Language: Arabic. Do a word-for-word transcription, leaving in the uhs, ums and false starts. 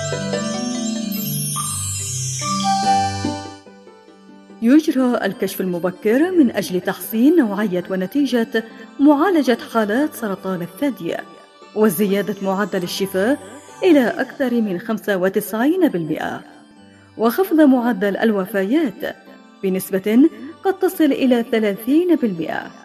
يجرى الكشف المبكر من أجل تحسين نوعية ونتيجة معالجة حالات سرطان الثدي، وزيادة معدل الشفاء إلى أكثر من خمسة وتسعين بالمئة، وخفض معدل الوفيات بنسبة قد تصل إلى ثلاثين بالمئة.